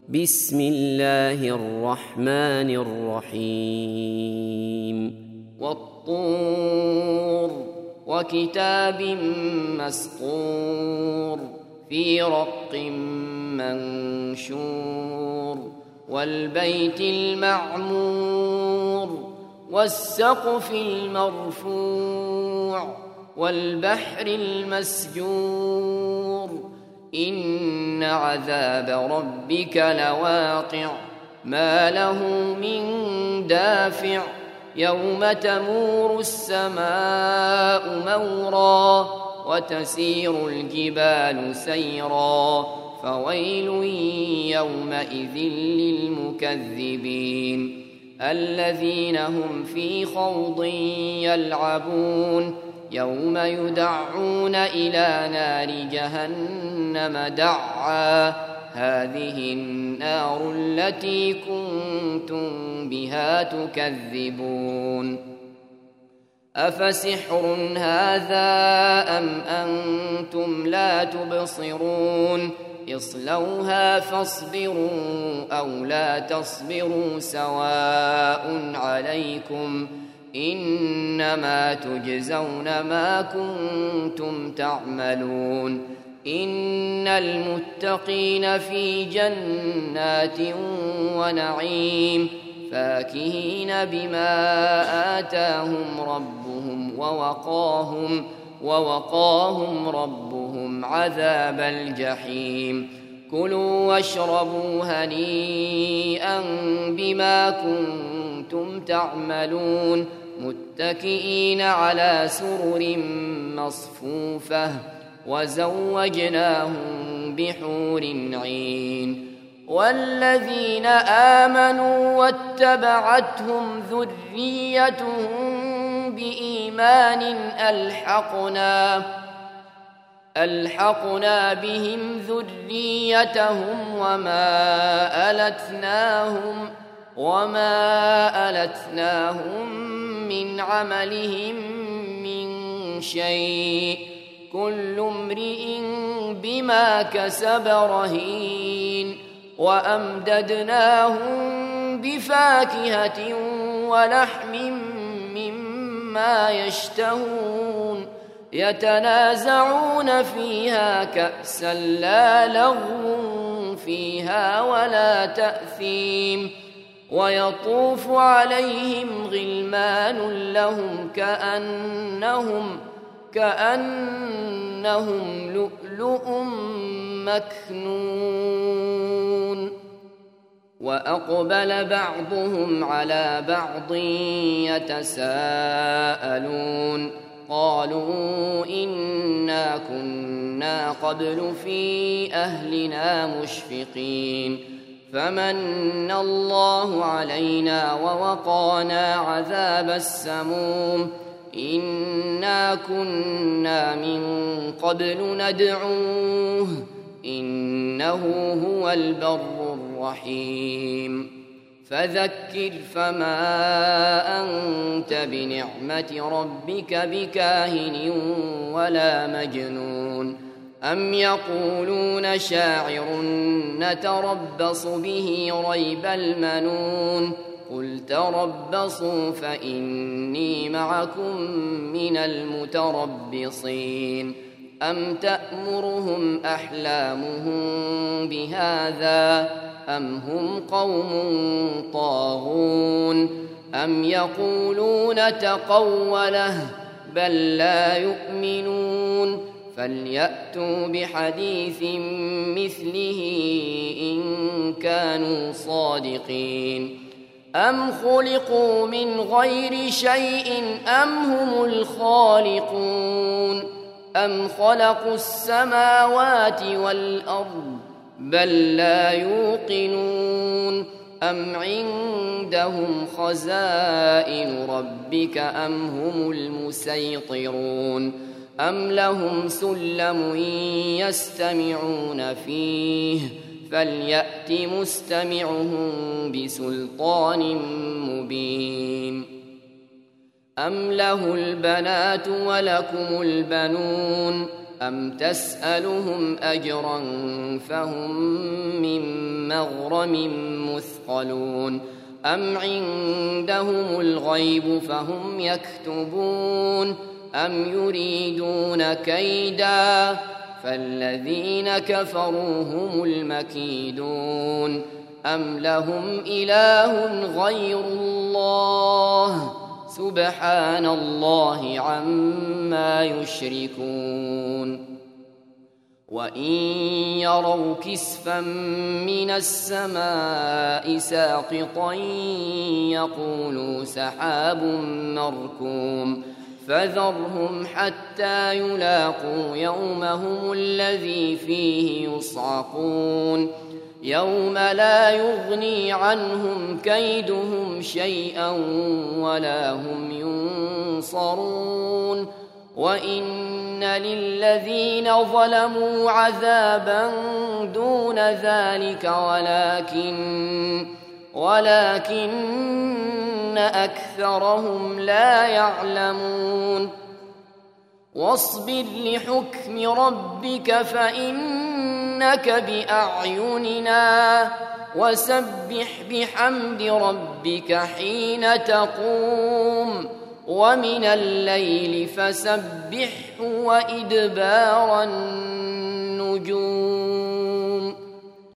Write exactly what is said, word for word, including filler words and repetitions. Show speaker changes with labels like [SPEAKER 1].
[SPEAKER 1] بسم الله الرحمن الرحيم
[SPEAKER 2] والطور وكتاب مسطور في رق منشور والبيت المعمور والسقف المرفوع والبحر المسجور إن عذاب ربك لواقع ما له من دافع يوم تمور السماء مورا وتسير الجبال سيرا فويل يومئذ للمكذبين الذين هم في خوض يلعبون يوم يدعون إلى نار جهنم دعا هذه النار التي كنتم بها تكذبون أفسحر هذا أم أنتم لا تبصرون اصلوها فاصبروا أو لا تصبروا سواء عليكم إنما تجزون ما كنتم تعملون إن المتقين في جنات ونعيم فاكهين بما آتاهم ربهم ووقاهم ووقاهم ربهم عذاب الجحيم كلوا واشربوا هنيئا بما كنتم تعملون متكئين على سرر مصفوفة وزوجناهم بحور عين والذين آمنوا واتبعتهم ذريتهم بإيمان ألحقنا ألحقنا بهم ذريتهم وما ألتناهم وما ألتناهم من عملهم من شيء كل امرئ بما كسب رهين وأمددناهم بفاكهة ولحم مما يشتهون يتنازعون فيها كأسا لا لغو فيها ولا تأثيم ويطوف عليهم غلمان لهم كأنهم كأنهم لؤلؤ مكنون وأقبل بعضهم على بعض يتساءلون قالوا إنا كنا قبل في أهلنا مشفقين فمن الله علينا ووقانا عذاب السموم إنا كنا من قبل ندعوه إنه هو البر الرحيم فذكر فما أنت بنعمة ربك بكاهن ولا مجنون أم يقولون شاعر نتربص به ريب المنون قل تربصوا فإني معكم من المتربصين أم تأمرهم أحلامهم بهذا أم هم قوم طاغون أم يقولون تقوله بل لا يؤمنون فليأتوا بحديث مثله إن كانوا صادقين أم خلقوا من غير شيء أم هم الخالقون أم خلقوا السماوات والأرض بل لا يوقنون أم عندهم خزائن ربك أم هم المسيطرون أم لهم سلم يستمعون فيه فليأت مستمعهم بسلطان مبين أم له البنات ولكم البنون أم تسألهم أجرا فهم من مغرم مثقلون أم عندهم الغيب فهم يكتبون أم يريدون كيدا فالذين كفروا هم المكيدون أم لهم إله غير الله سبحان الله عما يشركون وإن يروا كسفا من السماء ساقطا يقولوا سحاب مركوم فذرهم حتى يلاقوا يومهم الذي فيه يصعقون يوم لا يغني عنهم كيدهم شيئا ولا هم ينصرون وإن للذين ظلموا عذابا دون ذلك ولكن ولكن أكثرهم لا يعلمون واصبر لحكم ربك فإنك بأعيننا وسبح بحمد ربك حين تقوم ومن الليل فسبحه وإدبار النجوم